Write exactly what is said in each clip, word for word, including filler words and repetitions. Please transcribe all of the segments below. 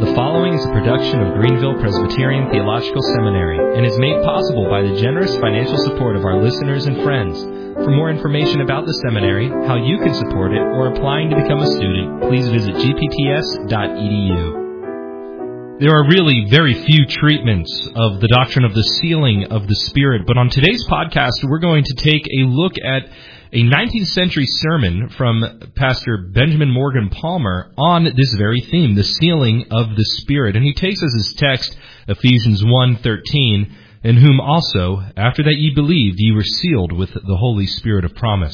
The following is a production of Greenville Presbyterian Theological Seminary and is made possible by the generous financial support of our listeners and friends. For more information about the seminary, how you can support it, or applying to become a student, please visit g p t s dot e d u. There are really very few treatments of the doctrine of the sealing of the Spirit, but on today's podcast, we're going to take a look at a nineteenth century sermon from Pastor Benjamin Morgan Palmer on this very theme, the sealing of the Spirit. And he takes as his text Ephesians one thirteen, in whom also, after that ye believed, ye were sealed with the Holy Spirit of promise.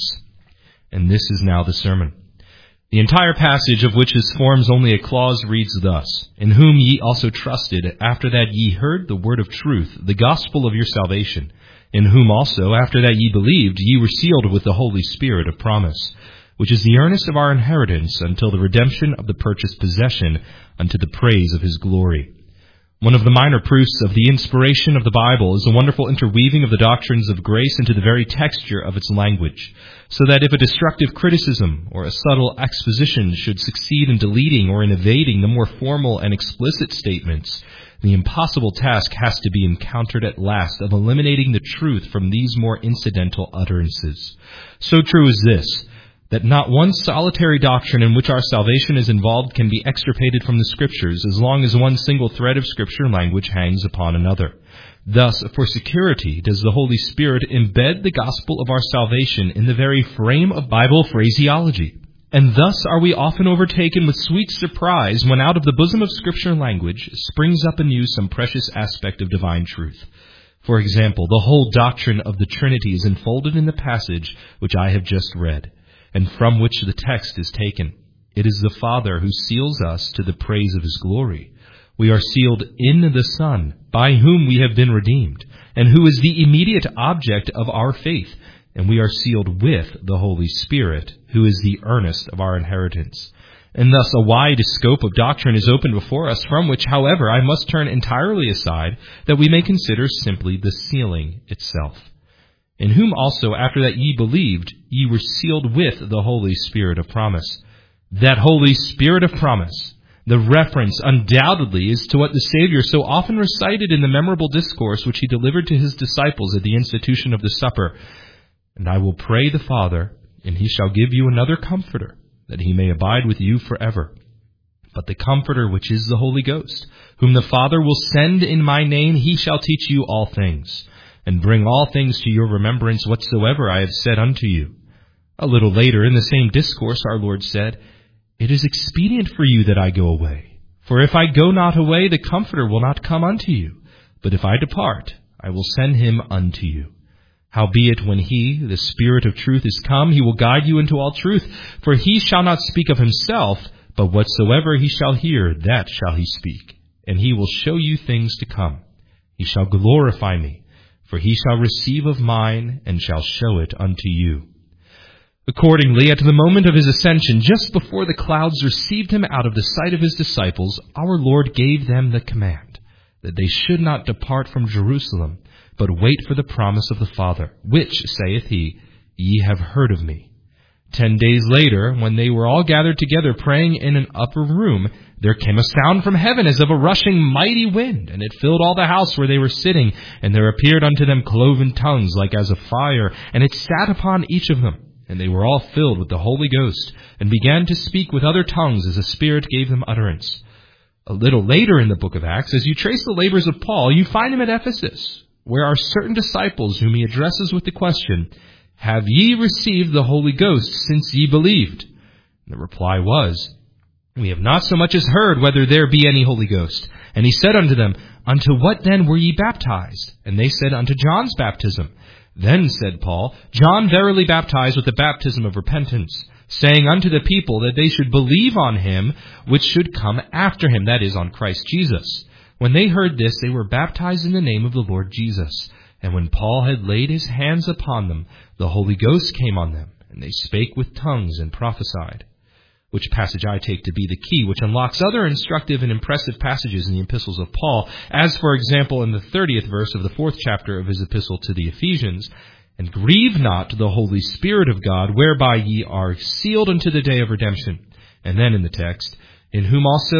And this is now the sermon. The entire passage, of which this forms only a clause, reads thus: In whom ye also trusted, after that ye heard the word of truth, the gospel of your salvation, in whom also, after that ye believed, ye were sealed with the Holy Spirit of promise, which is the earnest of our inheritance until the redemption of the purchased possession, unto the praise of his glory. One of the minor proofs of the inspiration of the Bible is the wonderful interweaving of the doctrines of grace into the very texture of its language, so that if a destructive criticism or a subtle exposition should succeed in deleting or in evading the more formal and explicit statements, the impossible task has to be encountered at last of eliminating the truth from these more incidental utterances. So true is this, that not one solitary doctrine in which our salvation is involved can be extirpated from the Scriptures as long as one single thread of Scripture language hangs upon another. Thus, for security, does the Holy Spirit embed the gospel of our salvation in the very frame of Bible phraseology. And thus are we often overtaken with sweet surprise when out of the bosom of Scripture language springs up anew some precious aspect of divine truth. For example, the whole doctrine of the Trinity is enfolded in the passage which I have just read, and from which the text is taken. It is the Father who seals us to the praise of his glory. We are sealed in the Son, by whom we have been redeemed, and who is the immediate object of our faith. And we are sealed with the Holy Spirit, who is the earnest of our inheritance. And thus a wide scope of doctrine is opened before us, from which, however, I must turn entirely aside, that we may consider simply the sealing itself. In whom also, after that ye believed, ye were sealed with the Holy Spirit of promise. That Holy Spirit of promise, the reference undoubtedly is to what the Savior so often recited in the memorable discourse which he delivered to his disciples at the institution of the supper. And I will pray the Father, and he shall give you another Comforter, that he may abide with you forever. But the Comforter, which is the Holy Ghost, whom the Father will send in my name, he shall teach you all things, and bring all things to your remembrance whatsoever I have said unto you. A little later in the same discourse our Lord said, It is expedient for you that I go away. For if I go not away, the Comforter will not come unto you. But if I depart, I will send him unto you. Howbeit, when he, the Spirit of truth, is come, he will guide you into all truth. For he shall not speak of himself, but whatsoever he shall hear, that shall he speak. And he will show you things to come. He shall glorify me, for he shall receive of mine, and shall show it unto you. Accordingly, at the moment of his ascension, just before the clouds received him out of the sight of his disciples, our Lord gave them the command that they should not depart from Jerusalem, but wait for the promise of the Father, which, saith he, ye have heard of me. Ten days later, when they were all gathered together praying in an upper room, there came a sound from heaven as of a rushing mighty wind, and it filled all the house where they were sitting. And there appeared unto them cloven tongues like as of fire, and it sat upon each of them. And they were all filled with the Holy Ghost, and began to speak with other tongues as the Spirit gave them utterance. A little later in the book of Acts, as you trace the labors of Paul, you find him at Ephesus, where are certain disciples whom he addresses with the question, Have ye received the Holy Ghost since ye believed? And the reply was, We have not so much as heard whether there be any Holy Ghost. And he said unto them, Unto what then were ye baptized? And they said, Unto John's baptism. Then said Paul, John verily baptized with the baptism of repentance, saying unto the people that they should believe on him which should come after him, that is, on Christ Jesus. When they heard this, they were baptized in the name of the Lord Jesus. And when Paul had laid his hands upon them, the Holy Ghost came on them, and they spake with tongues and prophesied. Which passage I take to be the key, which unlocks other instructive and impressive passages in the epistles of Paul, as, for example, in the thirtieth verse of the fourth chapter of his epistle to the Ephesians, And grieve not the Holy Spirit of God, whereby ye are sealed unto the day of redemption. And then in the text, In whom also,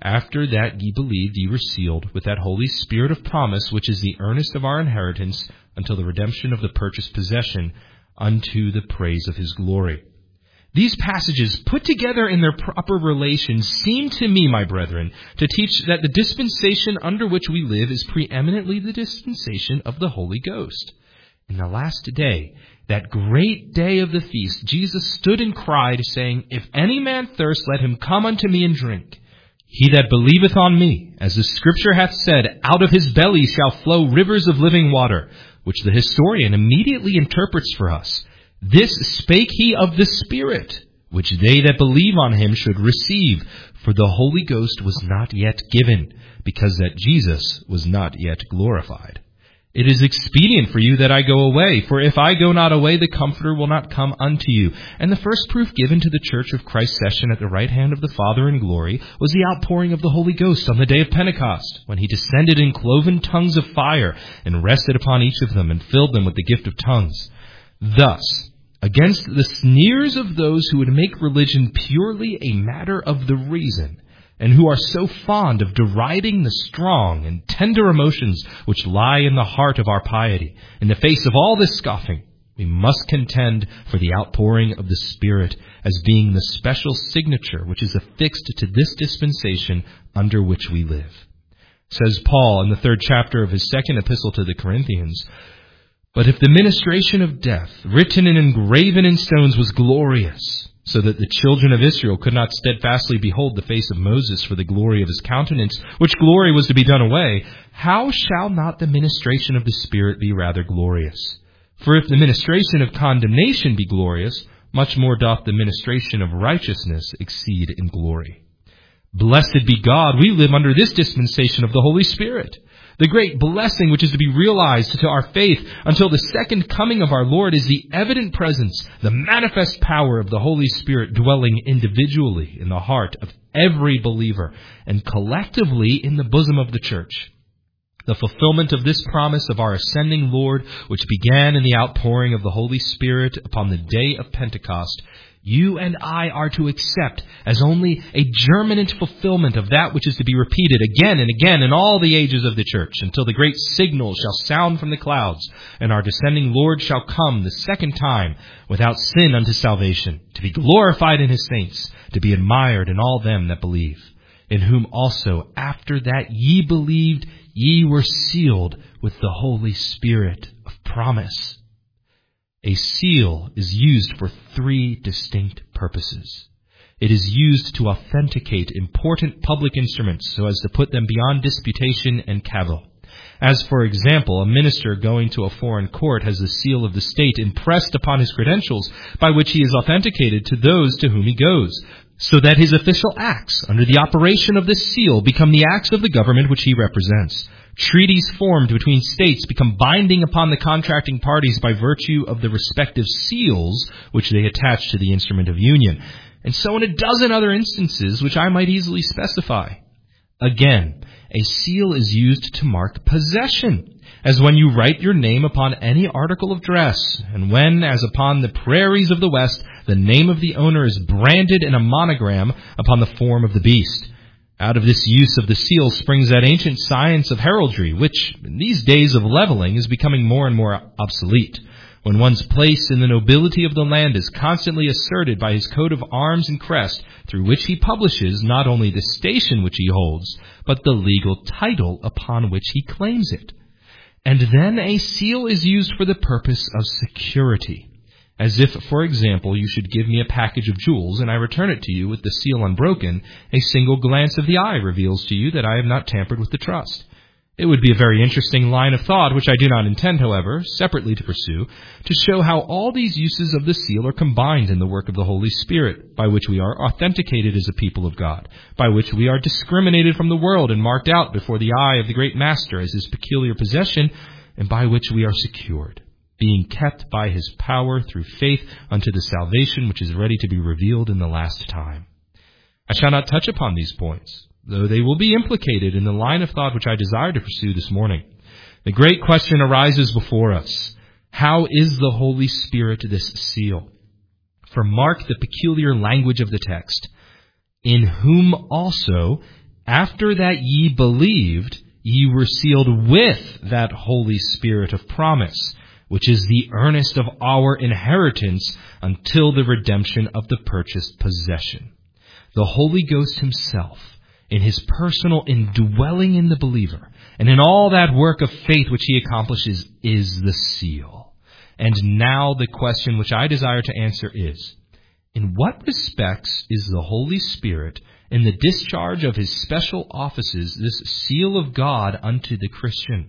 After that ye believed, ye were sealed with that Holy Spirit of promise, which is the earnest of our inheritance until the redemption of the purchased possession, unto the praise of his glory. These passages, put together in their proper relations, seem to me, my brethren, to teach that the dispensation under which we live is preeminently the dispensation of the Holy Ghost. In the last day, that great day of the feast, Jesus stood and cried, saying, If any man thirst, let him come unto me and drink. He that believeth on me, as the Scripture hath said, out of his belly shall flow rivers of living water, which the historian immediately interprets for us. This spake he of the Spirit, which they that believe on him should receive, for the Holy Ghost was not yet given, because that Jesus was not yet glorified. It is expedient for you that I go away, for if I go not away, the Comforter will not come unto you. And the first proof given to the church of Christ's session at the right hand of the Father in glory was the outpouring of the Holy Ghost on the day of Pentecost, when he descended in cloven tongues of fire, and rested upon each of them, and filled them with the gift of tongues. Thus, against the sneers of those who would make religion purely a matter of the reason, and who are so fond of deriding the strong and tender emotions which lie in the heart of our piety, in the face of all this scoffing, we must contend for the outpouring of the Spirit as being the special signature which is affixed to this dispensation under which we live. Says Paul in the third chapter of his second epistle to the Corinthians, But if the ministration of death, written and engraven in stones, was glorious, so that the children of Israel could not steadfastly behold the face of Moses for the glory of his countenance, which glory was to be done away, how shall not the ministration of the Spirit be rather glorious? For if the ministration of condemnation be glorious, much more doth the ministration of righteousness exceed in glory. Blessed be God, we live under this dispensation of the Holy Spirit. The great blessing which is to be realized to our faith until the second coming of our Lord is the evident presence, the manifest power of the Holy Spirit dwelling individually in the heart of every believer and collectively in the bosom of the church. The fulfillment of this promise of our ascending Lord, which began in the outpouring of the Holy Spirit upon the day of Pentecost, you and I are to accept as only a germinant fulfillment of that which is to be repeated again and again in all the ages of the church, until the great signal shall sound from the clouds, and our descending Lord shall come the second time without sin unto salvation, to be glorified in his saints, to be admired in all them that believe, in whom also after that ye believed, ye were sealed with the Holy Spirit of promise. A seal is used for three distinct purposes. It is used to authenticate important public instruments so as to put them beyond disputation and cavil. As, for example, a minister going to a foreign court has the seal of the state impressed upon his credentials, by which he is authenticated to those to whom he goes, so that his official acts under the operation of this seal become the acts of the government which he represents. Treaties formed between states become binding upon the contracting parties by virtue of the respective seals which they attach to the instrument of union, and so in a dozen other instances which I might easily specify. Again, a seal is used to mark possession, as when you write your name upon any article of dress, and when, as upon the prairies of the West, the name of the owner is branded in a monogram upon the form of the beast. Out of this use of the seal springs that ancient science of heraldry, which, in these days of leveling, is becoming more and more obsolete. When one's place in the nobility of the land is constantly asserted by his coat of arms and crest, through which he publishes not only the station which he holds, but the legal title upon which he claims it. And then a seal is used for the purpose of security. As if, for example, you should give me a package of jewels and I return it to you with the seal unbroken, a single glance of the eye reveals to you that I have not tampered with the trust. It would be a very interesting line of thought, which I do not intend, however, separately to pursue, to show how all these uses of the seal are combined in the work of the Holy Spirit, by which we are authenticated as a people of God, by which we are discriminated from the world and marked out before the eye of the great Master as his peculiar possession, and by which we are secured, being kept by his power through faith unto the salvation which is ready to be revealed in the last time. I shall not touch upon these points, though they will be implicated in the line of thought which I desire to pursue this morning. The great question arises before us: how is the Holy Spirit this seal? For mark the peculiar language of the text: in whom also, after that ye believed, ye were sealed with that Holy Spirit of promise, which is the earnest of our inheritance until the redemption of the purchased possession. The Holy Ghost himself, in his personal indwelling in the believer, and in all that work of faith which he accomplishes, is the seal. And now the question which I desire to answer is, in what respects is the Holy Spirit, in the discharge of his special offices, this seal of God unto the Christian?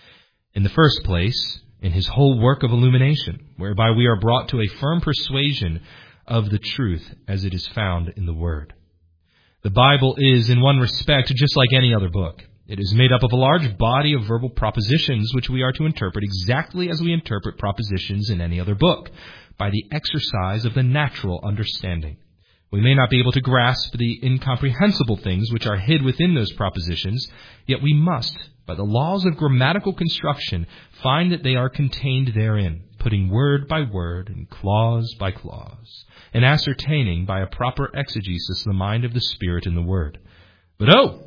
In the first place, in his whole work of illumination, whereby we are brought to a firm persuasion of the truth as it is found in the Word. The Bible is, in one respect, just like any other book. It is made up of a large body of verbal propositions which we are to interpret exactly as we interpret propositions in any other book, by the exercise of the natural understanding. We may not be able to grasp the incomprehensible things which are hid within those propositions, yet we must, by the laws of grammatical construction, find that they are contained therein, putting word by word and clause by clause, and ascertaining by a proper exegesis the mind of the Spirit in the Word. But oh,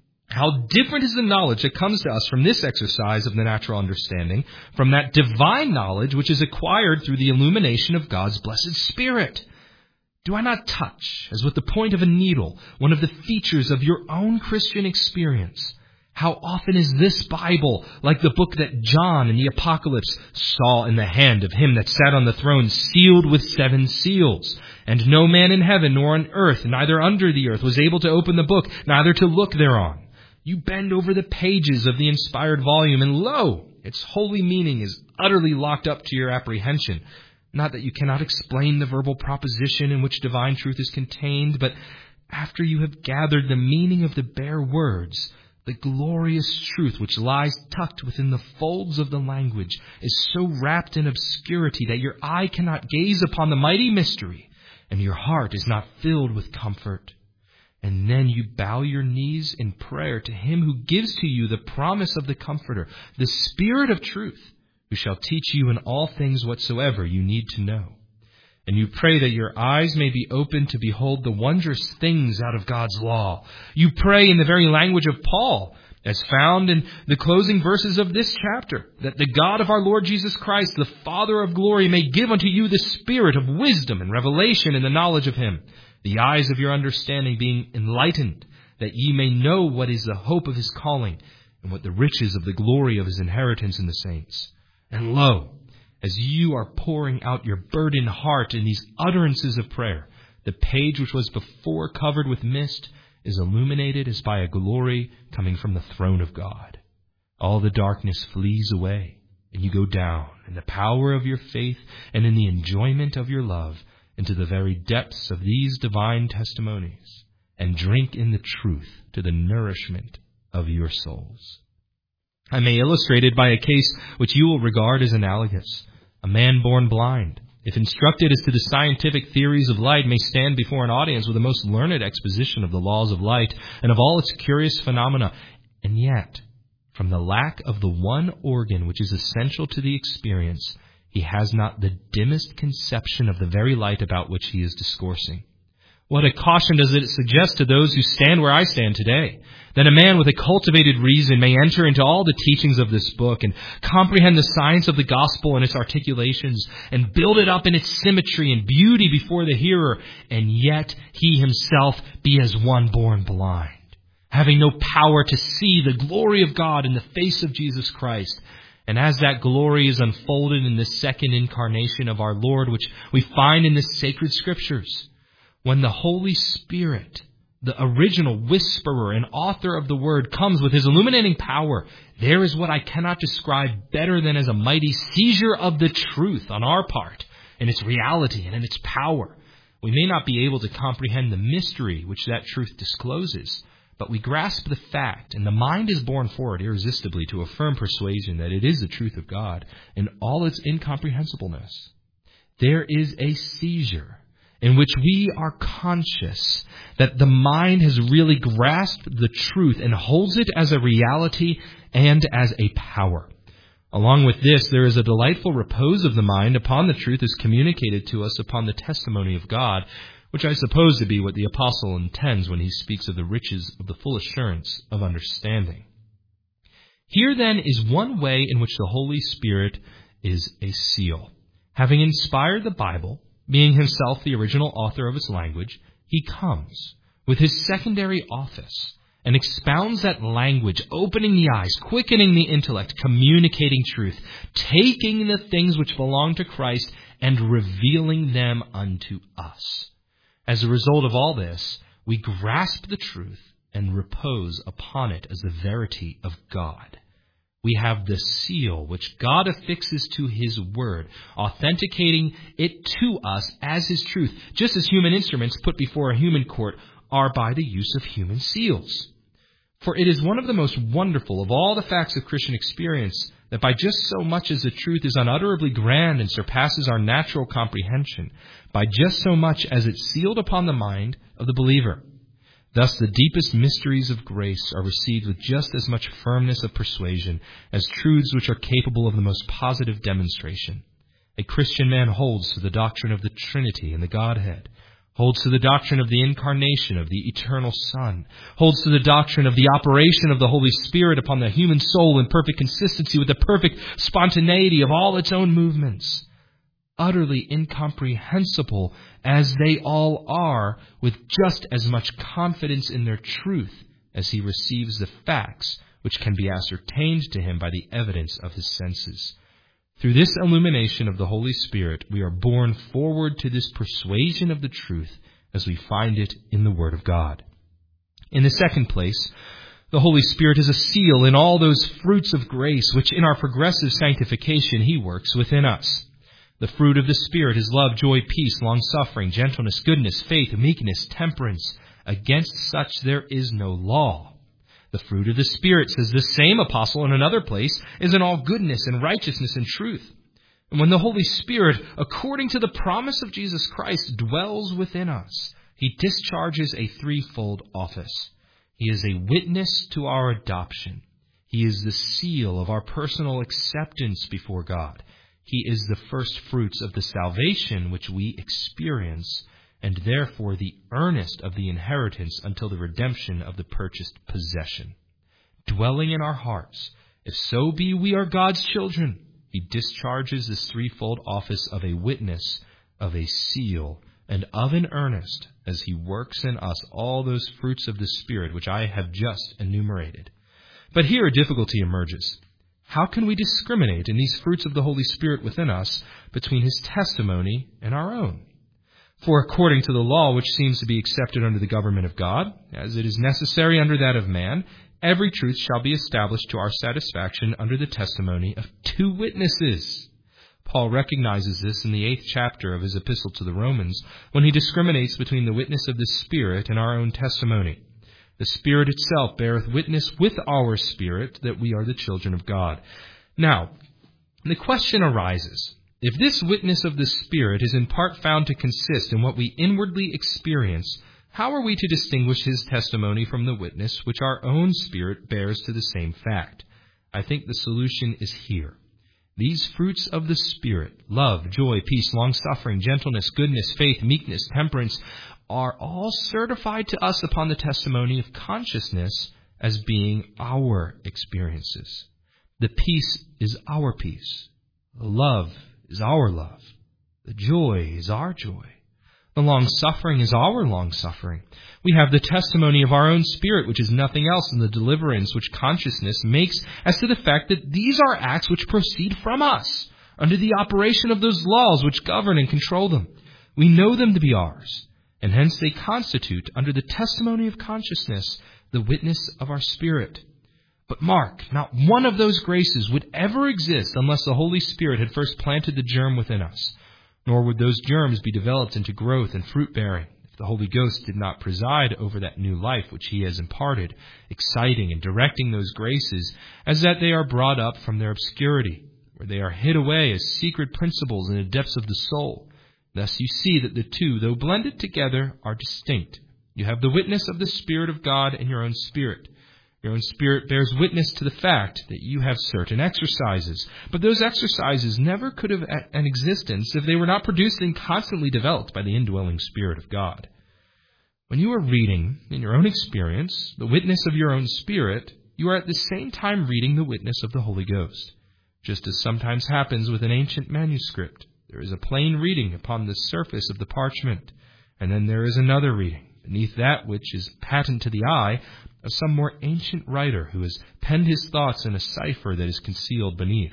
how different is the knowledge that comes to us from this exercise of the natural understanding, from that divine knowledge which is acquired through the illumination of God's blessed Spirit. Do I not touch, as with the point of a needle, one of the features of your own Christian experience? How often is this Bible like the book that John in the Apocalypse saw in the hand of him that sat on the throne, sealed with seven seals? And no man in heaven nor on earth, neither under the earth, was able to open the book, neither to look thereon. You bend over the pages of the inspired volume, and lo, its holy meaning is utterly locked up to your apprehension. Not that you cannot explain the verbal proposition in which divine truth is contained, but after you have gathered the meaning of the bare words, the glorious truth which lies tucked within the folds of the language is so wrapped in obscurity that your eye cannot gaze upon the mighty mystery, and your heart is not filled with comfort. And then you bow your knees in prayer to him who gives to you the promise of the Comforter, the Spirit of truth, who shall teach you in all things whatsoever you need to know. And you pray that your eyes may be opened to behold the wondrous things out of God's law. You pray in the very language of Paul, as found in the closing verses of this chapter, that the God of our Lord Jesus Christ, the Father of glory, may give unto you the spirit of wisdom and revelation in the knowledge of him, the eyes of your understanding being enlightened, that ye may know what is the hope of his calling, and what the riches of the glory of his inheritance in the saints. And lo, as you are pouring out your burdened heart in these utterances of prayer, the page which was before covered with mist is illuminated as by a glory coming from the throne of God. All the darkness flees away, and you go down in the power of your faith and in the enjoyment of your love into the very depths of these divine testimonies, and drink in the truth to the nourishment of your souls. I may illustrate it by a case which you will regard as analogous. A man born blind, if instructed as to the scientific theories of light, may stand before an audience with the most learned exposition of the laws of light and of all its curious phenomena, and yet, from the lack of the one organ which is essential to the experience, he has not the dimmest conception of the very light about which he is discoursing. What a caution does it suggest to those who stand where I stand today, that a man with a cultivated reason may enter into all the teachings of this book and comprehend the science of the gospel and its articulations and build it up in its symmetry and beauty before the hearer, and yet he himself be as one born blind, having no power to see the glory of God in the face of Jesus Christ. And as that glory is unfolded in the second incarnation of our Lord, which we find in the sacred scriptures, when the Holy Spirit, the original whisperer and author of the Word, comes with his illuminating power, there is what I cannot describe better than as a mighty seizure of the truth on our part, in its reality and in its power. We may not be able to comprehend the mystery which that truth discloses, but we grasp the fact, and the mind is borne forward irresistibly to a firm persuasion that it is the truth of God in all its incomprehensibleness. There is a seizure in which we are conscious that the mind has really grasped the truth and holds it as a reality and as a power. Along with this, there is a delightful repose of the mind upon the truth as communicated to us upon the testimony of God, which I suppose to be what the apostle intends when he speaks of the riches of the full assurance of understanding. Here then is one way in which the Holy Spirit is a seal. Having inspired the Bible, being himself the original author of its language, he comes with his secondary office and expounds that language, opening the eyes, quickening the intellect, communicating truth, taking the things which belong to Christ and revealing them unto us. As a result of all this, we grasp the truth and repose upon it as the verity of God. We have the seal which God affixes to his word, authenticating it to us as his truth, just as human instruments put before a human court are by the use of human seals. For it is one of the most wonderful of all the facts of Christian experience that by just so much as the truth is unutterably grand and surpasses our natural comprehension, by just so much as it's sealed upon the mind of the believer. Thus the deepest mysteries of grace are received with just as much firmness of persuasion as truths which are capable of the most positive demonstration. A Christian man holds to the doctrine of the Trinity and the Godhead, holds to the doctrine of the incarnation of the eternal Son, holds to the doctrine of the operation of the Holy Spirit upon the human soul in perfect consistency with the perfect spontaneity of all its own movements. Utterly incomprehensible as they all are, with just as much confidence in their truth as he receives the facts which can be ascertained to him by the evidence of his senses. Through this illumination of the Holy Spirit, we are borne forward to this persuasion of the truth as we find it in the Word of God. In the second place, the Holy Spirit is a seal in all those fruits of grace which in our progressive sanctification he works within us. The fruit of the Spirit is love, joy, peace, long-suffering, gentleness, goodness, faith, meekness, temperance. Against such there is no law. The fruit of the Spirit, says the same apostle in another place, is in all goodness and righteousness and truth. And when the Holy Spirit, according to the promise of Jesus Christ, dwells within us, he discharges a threefold office. He is a witness to our adoption. He is the seal of our personal acceptance before God. He is the first fruits of the salvation which we experience, and therefore the earnest of the inheritance until the redemption of the purchased possession. Dwelling in our hearts, if so be we are God's children, he discharges this threefold office of a witness, of a seal, and of an earnest, as he works in us all those fruits of the Spirit which I have just enumerated. But here a difficulty emerges. How can we discriminate in these fruits of the Holy Spirit within us between his testimony and our own? For according to the law which seems to be accepted under the government of God, as it is necessary under that of man, every truth shall be established to our satisfaction under the testimony of two witnesses. Paul recognizes this in the eighth chapter of his epistle to the Romans, when he discriminates between the witness of the Spirit and our own testimony. The Spirit itself beareth witness with our spirit that we are the children of God. Now, the question arises, if this witness of the Spirit is in part found to consist in what we inwardly experience, how are we to distinguish his testimony from the witness which our own spirit bears to the same fact? I think the solution is here. These fruits of the Spirit, love, joy, peace, long-suffering, gentleness, goodness, faith, meekness, temperance, are all certified to us upon the testimony of consciousness as being our experiences. The peace is our peace. The love is our love. The joy is our joy. The long-suffering is our long-suffering. We have the testimony of our own spirit, which is nothing else than the deliverance which consciousness makes as to the fact that these are acts which proceed from us, under the operation of those laws which govern and control them. We know them to be ours, and hence they constitute, under the testimony of consciousness, the witness of our spirit. But mark, not one of those graces would ever exist unless the Holy Spirit had first planted the germ within us. Nor would those germs be developed into growth and fruit-bearing if the Holy Ghost did not preside over that new life which he has imparted, exciting and directing those graces as that they are brought up from their obscurity, where they are hid away as secret principles in the depths of the soul. Thus you see that the two, though blended together, are distinct. You have the witness of the Spirit of God in your own spirit, Your own spirit bears witness to the fact that you have certain exercises, but those exercises never could have an existence if they were not produced and constantly developed by the indwelling Spirit of God. When you are reading, in your own experience, the witness of your own spirit, you are at the same time reading the witness of the Holy Ghost. Just as sometimes happens with an ancient manuscript, there is a plain reading upon the surface of the parchment, and then there is another reading beneath that which is patent to the eye of some more ancient writer who has penned his thoughts in a cipher that is concealed beneath.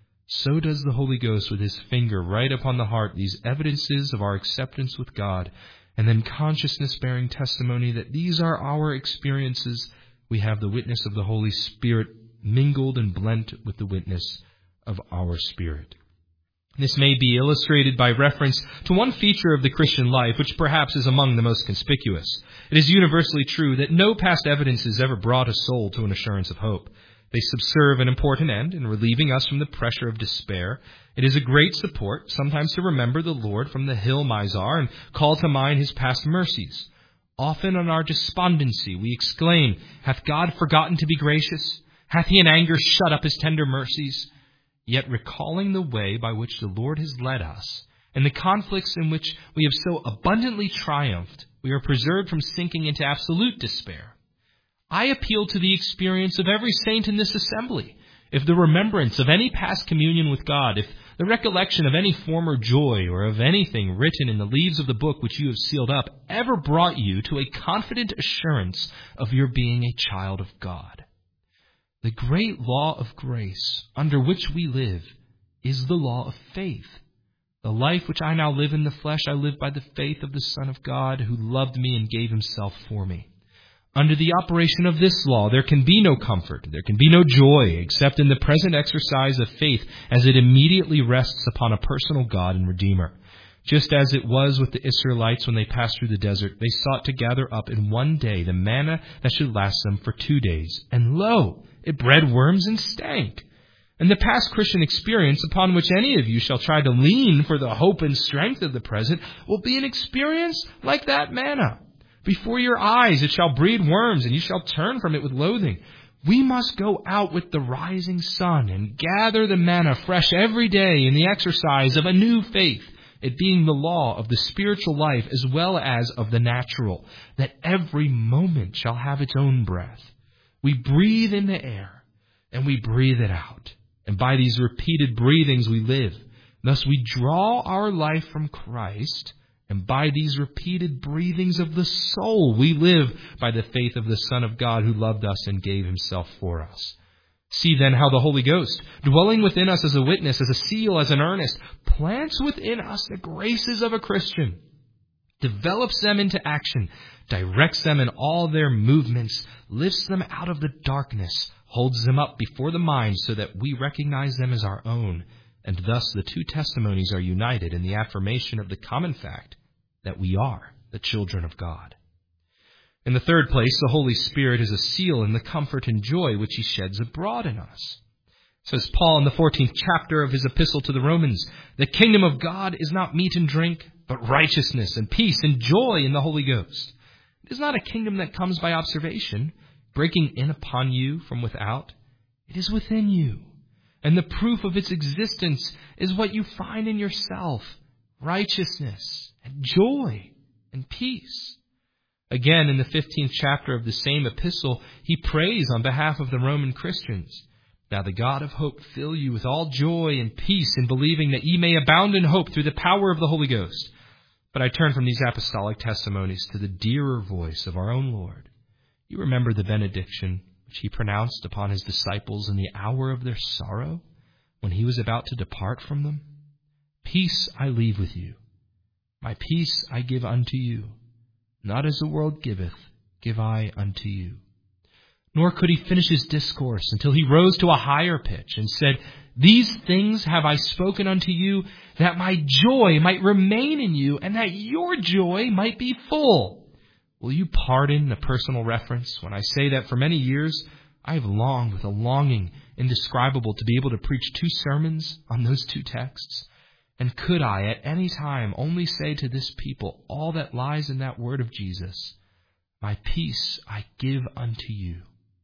So does the Holy Ghost with his finger write upon the heart these evidences of our acceptance with God, and then consciousness bearing testimony that these are our experiences. We have the witness of the Holy Spirit mingled and blent with the witness of our spirit. This may be illustrated by reference to one feature of the Christian life, which perhaps is among the most conspicuous. It is universally true that no past evidences ever brought a soul to an assurance of hope. They subserve an important end in relieving us from the pressure of despair. It is a great support sometimes to remember the Lord from the hill Mizar and call to mind his past mercies. Often in our despondency we exclaim, "Hath God forgotten to be gracious? Hath he in anger shut up his tender mercies?" Yet recalling the way by which the Lord has led us, and the conflicts in which we have so abundantly triumphed, we are preserved from sinking into absolute despair. I appeal to the experience of every saint in this assembly. If the remembrance of any past communion with God, if the recollection of any former joy or of anything written in the leaves of the book which you have sealed up ever brought you to a confident assurance of your being a child of God. The great law of grace under which we live is the law of faith. The life which I now live in the flesh, I live by the faith of the Son of God who loved me and gave himself for me. Under the operation of this law, there can be no comfort, there can be no joy, except in the present exercise of faith as it immediately rests upon a personal God and Redeemer. Just as it was with the Israelites when they passed through the desert, they sought to gather up in one day the manna that should last them for two days. And lo, it bred worms and stank. And the past Christian experience upon which any of you shall try to lean for the hope and strength of the present will be an experience like that manna. Before your eyes it shall breed worms, and you shall turn from it with loathing. We must go out with the rising sun and gather the manna fresh every day in the exercise of a new faith, it being the law of the spiritual life as well as of the natural, that every moment shall have its own breath. We breathe in the air, and we breathe it out. And by these repeated breathings we live. Thus we draw our life from Christ, and by these repeated breathings of the soul we live by the faith of the Son of God who loved us and gave himself for us. See then how the Holy Ghost, dwelling within us as a witness, as a seal, as an earnest, plants within us the graces of a Christian, develops them into action, directs them in all their movements, lifts them out of the darkness, holds them up before the mind so that we recognize them as our own, and thus the two testimonies are united in the affirmation of the common fact that we are the children of God. In the third place, the Holy Spirit is a seal in the comfort and joy which he sheds abroad in us. Says Paul in the fourteenth chapter of his epistle to the Romans, the kingdom of God is not meat and drink, but righteousness and peace and joy in the Holy Ghost. It is not a kingdom that comes by observation, breaking in upon you from without. It is within you. And the proof of its existence is what you find in yourself, righteousness and joy and peace. Again, in the fifteenth chapter of the same epistle, he prays on behalf of the Roman Christians. Now the God of hope fill you with all joy and peace in believing that ye may abound in hope through the power of the Holy Ghost. But I turn from these apostolic testimonies to the dearer voice of our own Lord. You remember the benediction which he pronounced upon his disciples in the hour of their sorrow, when he was about to depart from them? Peace I leave with you. My peace I give unto you. Not as the world giveth, give I unto you. Nor could he finish his discourse until he rose to a higher pitch and said, These things have I spoken unto you, that my joy might remain in you, and that your joy might be full. Will you pardon the personal reference when I say that for many years I have longed with a longing indescribable to be able to preach two sermons on those two texts? And could I at any time only say to this people all that lies in that word of Jesus, My peace I give unto you.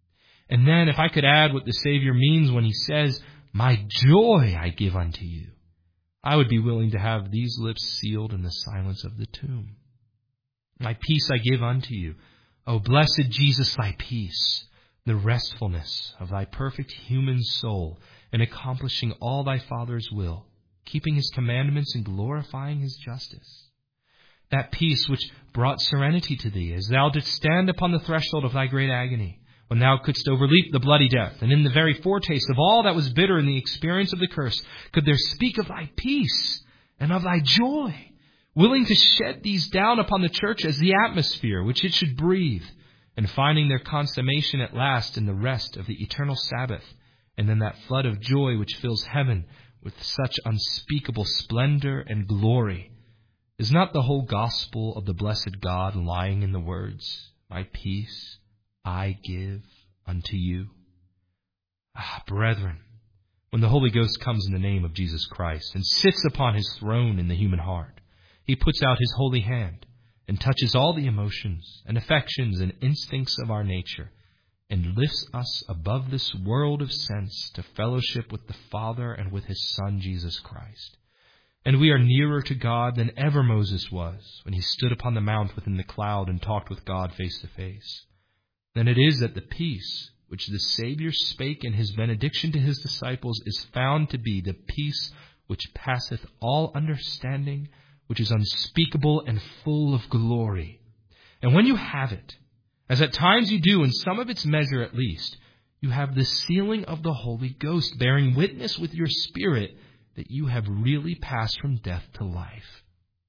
And then if I could add what the Savior means when he says, my joy I give unto you, I would be willing to have these lips sealed in the silence of the tomb. My peace I give unto you. O blessed Jesus, thy peace, the restfulness of thy perfect human soul in accomplishing all thy Father's will, keeping his commandments and glorifying his justice. That peace which brought serenity to thee as thou didst stand upon the threshold of thy great agony, when thou couldst overleap the bloody death, and in the very foretaste of all that was bitter in the experience of the curse, could there speak of thy peace and of thy joy, willing to shed these down upon the church as the atmosphere which it should breathe, and finding their consummation at last in the rest of the eternal Sabbath, and then that flood of joy which fills heaven with such unspeakable splendor and glory. Is not the whole gospel of the blessed God lying in the words, my peace I give unto you? Ah, brethren, when the Holy Ghost comes in the name of Jesus Christ and sits upon his throne in the human heart, he puts out his holy hand and touches all the emotions and affections and instincts of our nature and lifts us above this world of sense to fellowship with the Father and with his Son, Jesus Christ. And we are nearer to God than ever Moses was when he stood upon the mount within the cloud and talked with God face to face. Then it is that the peace which the Savior spake in his benediction to his disciples is found to be the peace which passeth all understanding, which is unspeakable and full of glory. And when you have it, as at times you do in some of its measure at least, you have the sealing of the Holy Ghost bearing witness with your spirit that you have really passed from death to life.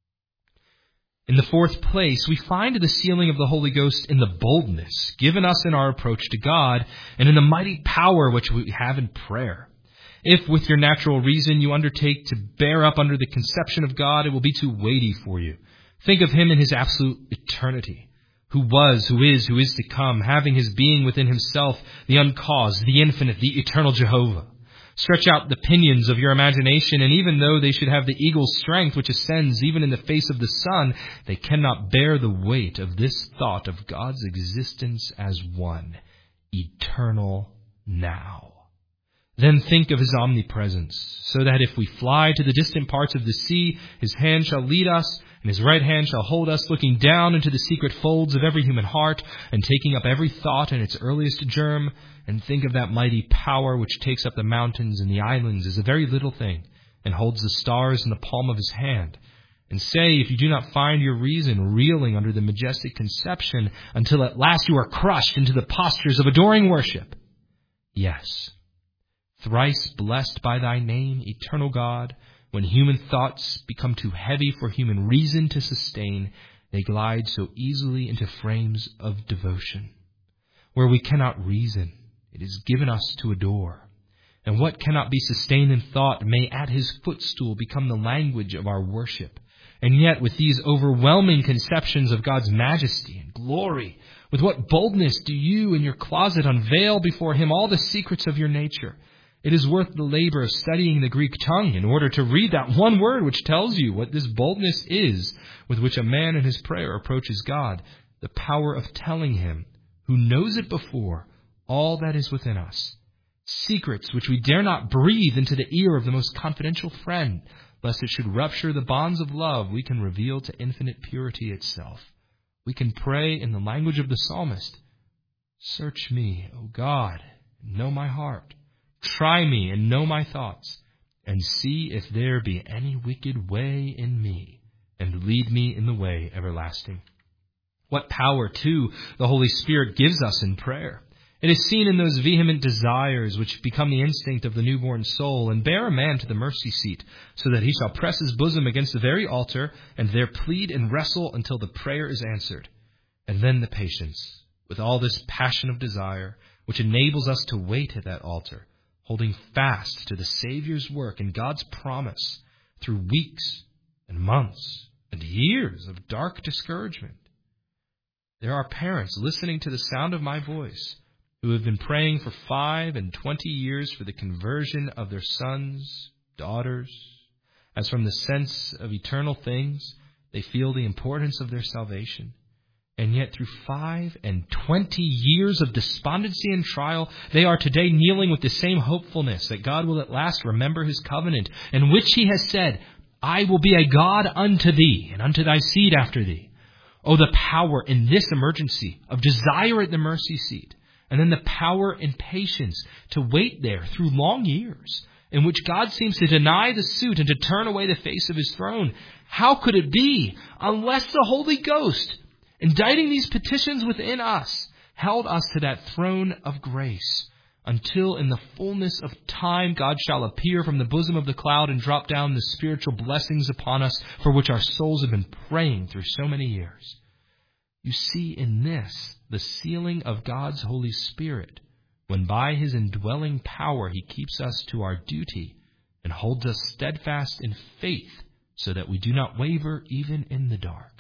In the fourth place, we find the sealing of the Holy Ghost in the boldness given us in our approach to God and in the mighty power which we have in prayer. If with your natural reason you undertake to bear up under the conception of God, it will be too weighty for you. Think of him in his absolute eternity, who was, who is, who is to come, having his being within himself, the uncaused, the infinite, the eternal Jehovah. Stretch out the pinions of your imagination, and even though they should have the eagle's strength which ascends even in the face of the sun, they cannot bear the weight of this thought of God's existence as one, eternal now. Then think of his omnipresence, so that if we fly to the distant parts of the sea, his hand shall lead us, and his right hand shall hold us, looking down into the secret folds of every human heart, and taking up every thought in its earliest germ. And think of that mighty power which takes up the mountains and the islands as a very little thing, and holds the stars in the palm of his hand. And say, if you do not find your reason reeling under the majestic conception, until at last you are crushed into the postures of adoring worship. Yes, thrice blessed by thy name, eternal God, when human thoughts become too heavy for human reason to sustain, they glide so easily into frames of devotion. Where we cannot reason, it is given us to adore. And what cannot be sustained in thought may at his footstool become the language of our worship. And yet, with these overwhelming conceptions of God's majesty and glory, with what boldness do you in your closet unveil before him all the secrets of your nature? It is worth the labor of studying the Greek tongue in order to read that one word which tells you what this boldness is with which a man in his prayer approaches God, the power of telling him, who knows it before, all that is within us. Secrets which we dare not breathe into the ear of the most confidential friend, lest it should rupture the bonds of love we can reveal to infinite purity itself. We can pray in the language of the psalmist, search me, O God, and know my heart. Try me and know my thoughts, and see if there be any wicked way in me, and lead me in the way everlasting. What power, too, the Holy Spirit gives us in prayer. It is seen in those vehement desires which become the instinct of the newborn soul, and bear a man to the mercy seat, so that he shall press his bosom against the very altar, and there plead and wrestle until the prayer is answered. And then the patience, with all this passion of desire, which enables us to wait at that altar, holding fast to the Savior's work and God's promise through weeks and months and years of dark discouragement. There are parents listening to the sound of my voice who have been praying for five and twenty years for the conversion of their sons, daughters, as from the sense of eternal things they feel the importance of their salvation. And yet through five and twenty years of despondency and trial, they are today kneeling with the same hopefulness that God will at last remember his covenant, in which he has said, I will be a God unto thee, and unto thy seed after thee. Oh, the power in this emergency of desire at the mercy seat, and then the power and patience to wait there through long years, in which God seems to deny the suit and to turn away the face of his throne. How could it be unless the Holy Ghost, indicting these petitions within us, held us to that throne of grace, until in the fullness of time God shall appear from the bosom of the cloud and drop down the spiritual blessings upon us for which our souls have been praying through so many years. You see in this the sealing of God's Holy Spirit, when by his indwelling power he keeps us to our duty and holds us steadfast in faith so that we do not waver even in the dark.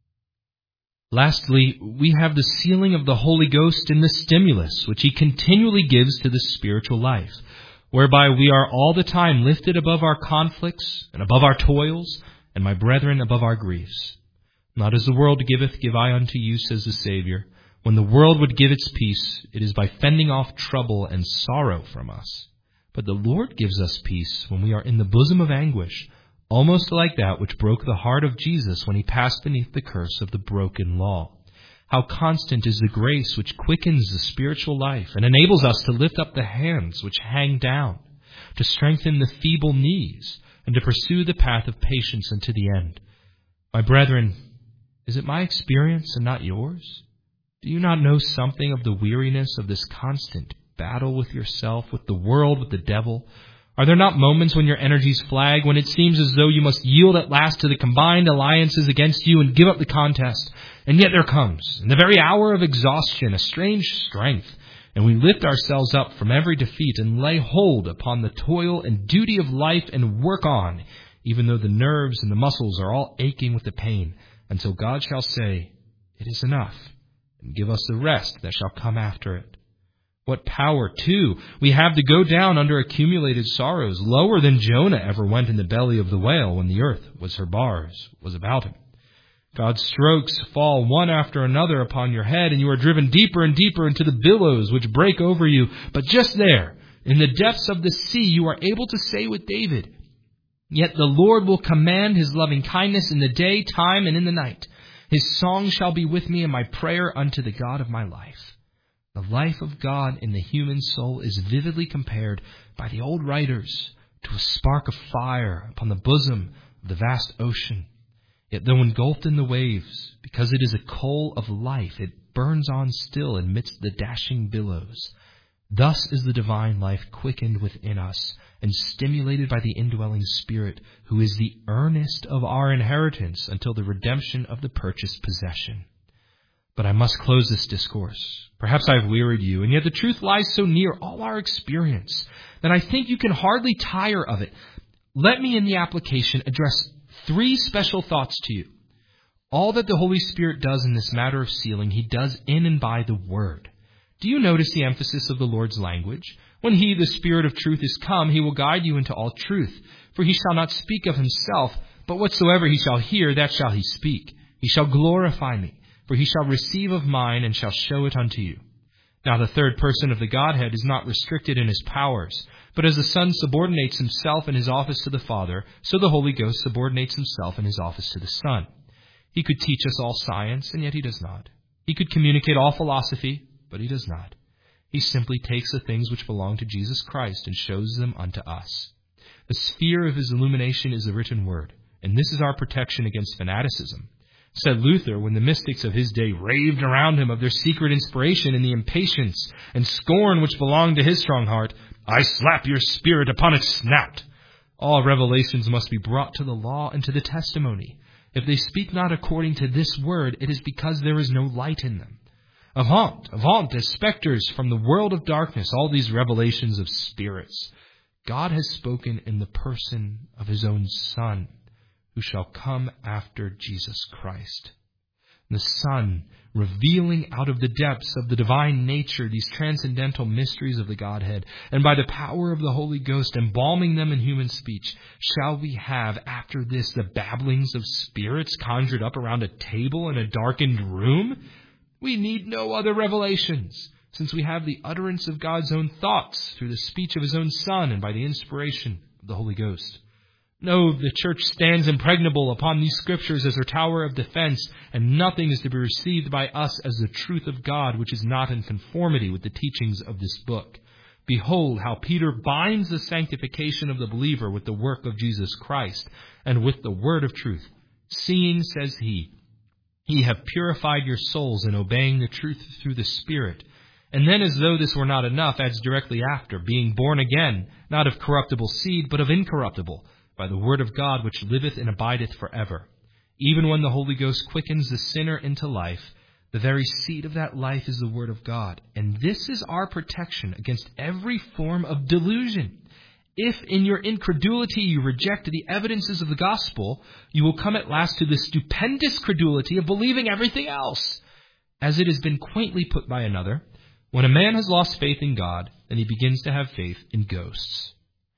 Lastly, we have the sealing of the Holy Ghost in the stimulus, which he continually gives to the spiritual life, whereby we are all the time lifted above our conflicts and above our toils, and my brethren, above our griefs. Not as the world giveth, give I unto you, says the Savior. When the world would give its peace, it is by fending off trouble and sorrow from us. But the Lord gives us peace when we are in the bosom of anguish, almost like that which broke the heart of Jesus when he passed beneath the curse of the broken law. How constant is the grace which quickens the spiritual life and enables us to lift up the hands which hang down, to strengthen the feeble knees, and to pursue the path of patience unto the end. My brethren, is it my experience and not yours? Do you not know something of the weariness of this constant battle with yourself, with the world, with the devil? Are there not moments when your energies flag, when it seems as though you must yield at last to the combined alliances against you and give up the contest? And yet there comes, in the very hour of exhaustion, a strange strength, and we lift ourselves up from every defeat and lay hold upon the toil and duty of life and work on, even though the nerves and the muscles are all aching with the pain, until God shall say, it is enough, and give us the rest that shall come after it. What power, too, we have to go down under accumulated sorrows, lower than Jonah ever went in the belly of the whale when the earth was her bars, was about him. God's strokes fall one after another upon your head, and you are driven deeper and deeper into the billows which break over you. But just there, in the depths of the sea, you are able to say with David, yet the Lord will command his loving kindness in the day, time, and in the night. His song shall be with me, and my prayer unto the God of my life. The life of God in the human soul is vividly compared by the old writers to a spark of fire upon the bosom of the vast ocean. Yet though engulfed in the waves, because it is a coal of life, it burns on still amidst the dashing billows. Thus is the divine life quickened within us and stimulated by the indwelling Spirit, who is the earnest of our inheritance until the redemption of the purchased possession. But I must close this discourse. Perhaps I have wearied you, and yet the truth lies so near all our experience that I think you can hardly tire of it. Let me in the application address three special thoughts to you. All that the Holy Spirit does in this matter of sealing, he does in and by the Word. Do you notice the emphasis of the Lord's language? When he, the Spirit of truth, is come, he will guide you into all truth. For he shall not speak of himself, but whatsoever he shall hear, that shall he speak. He shall glorify me. For he shall receive of mine and shall show it unto you. Now the third person of the Godhead is not restricted in his powers, but as the Son subordinates himself in his office to the Father, so the Holy Ghost subordinates himself in his office to the Son. He could teach us all science, and yet he does not. He could communicate all philosophy, but he does not. He simply takes the things which belong to Jesus Christ and shows them unto us. The sphere of his illumination is the written word, and this is our protection against fanaticism. Said Luther, when the mystics of his day raved around him of their secret inspiration and the impatience and scorn which belonged to his strong heart, I slap your spirit upon its snout. All revelations must be brought to the law and to the testimony. If they speak not according to this word, it is because there is no light in them. Avaunt, avaunt, as spectres from the world of darkness, all these revelations of spirits. God has spoken in the person of his own Son, who shall come after Jesus Christ. the Son, revealing out of the depths of the divine nature these transcendental mysteries of the Godhead, and by the power of the Holy Ghost embalming them in human speech, shall we have after this the babblings of spirits conjured up around a table in a darkened room? We need no other revelations, since we have the utterance of God's own thoughts through the speech of his own Son and by the inspiration of the Holy Ghost. No, the church stands impregnable upon these scriptures as her tower of defense, and nothing is to be received by us as the truth of God which is not in conformity with the teachings of this book. Behold how Peter binds the sanctification of the believer with the work of Jesus Christ, and with the word of truth. Seeing, says he, ye have purified your souls in obeying the truth through the Spirit. And then, as though this were not enough, adds directly after, being born again, not of corruptible seed, but of incorruptible, by the word of God which liveth and abideth forever. Even when the Holy Ghost quickens the sinner into life, the very seed of that life is the word of God. And this is our protection against every form of delusion. If in your incredulity you reject the evidences of the gospel, you will come at last to the stupendous credulity of believing everything else. As it has been quaintly put by another, when a man has lost faith in God, then he begins to have faith in ghosts.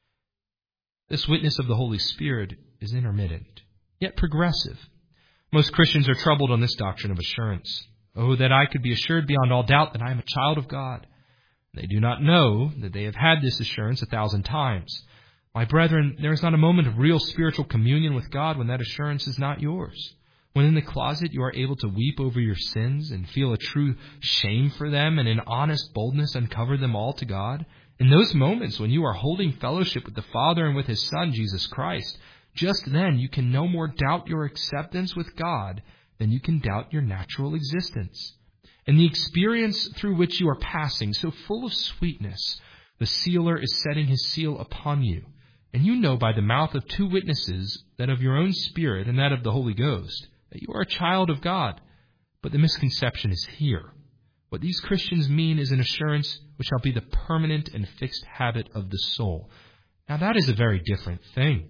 This witness of the Holy Spirit is intermittent, yet progressive. Most Christians are troubled on this doctrine of assurance. Oh, that I could be assured beyond all doubt that I am a child of God. They do not know that they have had this assurance a thousand times. My brethren, there is not a moment of real spiritual communion with God when that assurance is not yours. When in the closet you are able to weep over your sins and feel a true shame for them, and in honest boldness uncover them all to God. In those moments when you are holding fellowship with the Father and with his Son, Jesus Christ, just then you can no more doubt your acceptance with God than you can doubt your natural existence. And the experience through which you are passing, so full of sweetness, the sealer is setting his seal upon you. And you know by the mouth of two witnesses, that of your own spirit and that of the Holy Ghost, that you are a child of God. But the misconception is here. What these Christians mean is an assurance which shall be the permanent and fixed habit of the soul. Now that is a very different thing.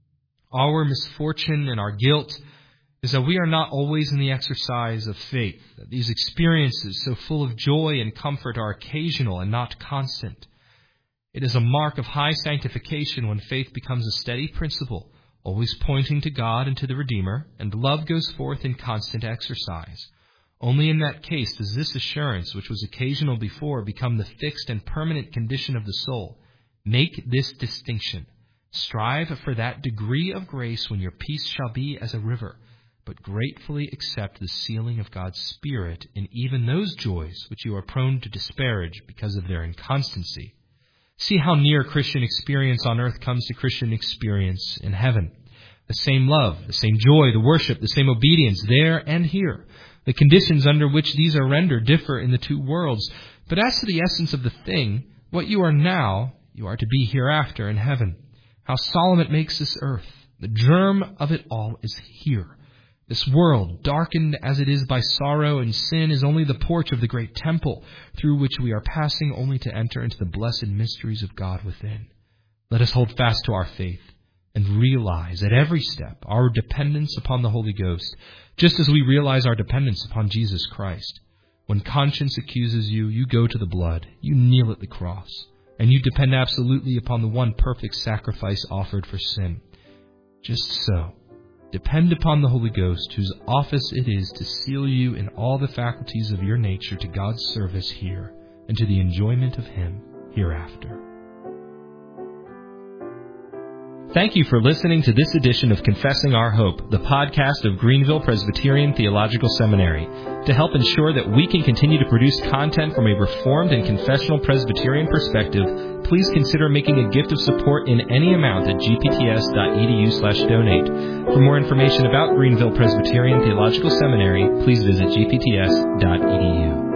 Our misfortune and our guilt is that we are not always in the exercise of faith, that these experiences so full of joy and comfort are occasional and not constant. It is a mark of high sanctification when faith becomes a steady principle, always pointing to God and to the Redeemer, and love goes forth in constant exercise. Only in that case does this assurance, which was occasional before, become the fixed and permanent condition of the soul. Make this distinction. Strive for that degree of grace when your peace shall be as a river, but gratefully accept the sealing of God's Spirit in even those joys which you are prone to disparage because of their inconstancy. See how near Christian experience on earth comes to Christian experience in heaven. The same love, the same joy, the worship, the same obedience there and here. The conditions under which these are rendered differ in the two worlds. But as to the essence of the thing, what you are now, you are to be hereafter in heaven. How solemn it makes this earth. The germ of it all is here. This world, darkened as it is by sorrow and sin, is only the porch of the great temple, through which we are passing only to enter into the blessed mysteries of God within. Let us hold fast to our faith, and realize at every step our dependence upon the Holy Ghost, just as we realize our dependence upon Jesus Christ. When conscience accuses you, you go to the blood, you kneel at the cross, and you depend absolutely upon the one perfect sacrifice offered for sin. Just so, depend upon the Holy Ghost, whose office it is to seal you in all the faculties of your nature to God's service here, and to the enjoyment of Him hereafter. Thank you for listening to this edition of Confessing Our Hope, the podcast of Greenville Presbyterian Theological Seminary. To help ensure that we can continue to produce content from a Reformed and confessional Presbyterian perspective, please consider making a gift of support in any amount at g p t s dot e d u slash donate. For more information about Greenville Presbyterian Theological Seminary, please visit g p t s dot e d u.